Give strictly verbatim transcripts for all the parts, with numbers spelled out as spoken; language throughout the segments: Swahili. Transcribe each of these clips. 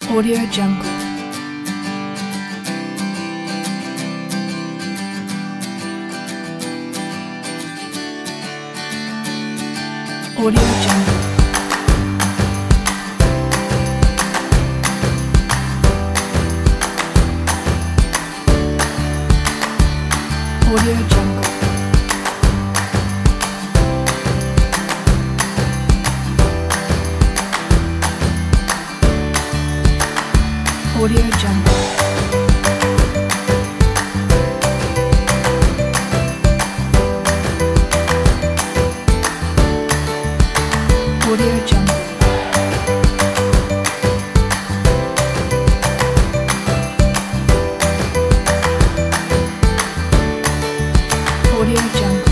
Audio Jungle. Audio Jungle. Audio Jungle. Audio Jungle. Audio Jungle. Audio Jungle.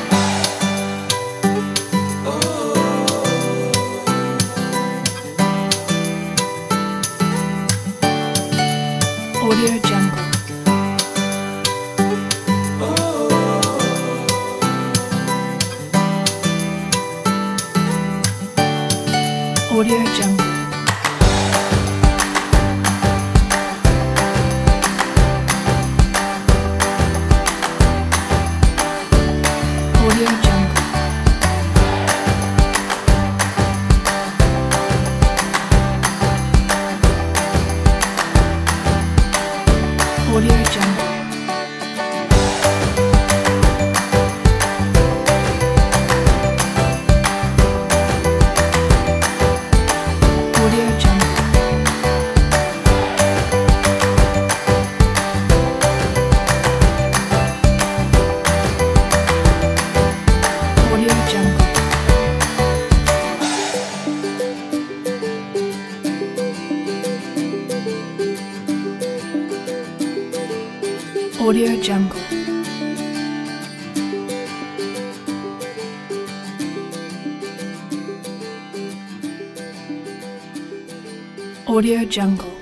Audio Jungle. Audio Jungle. Audio Jungle. Audio Jungle. Audio Jungle. Audio Jungle. Audio Jungle. Audio Jungle.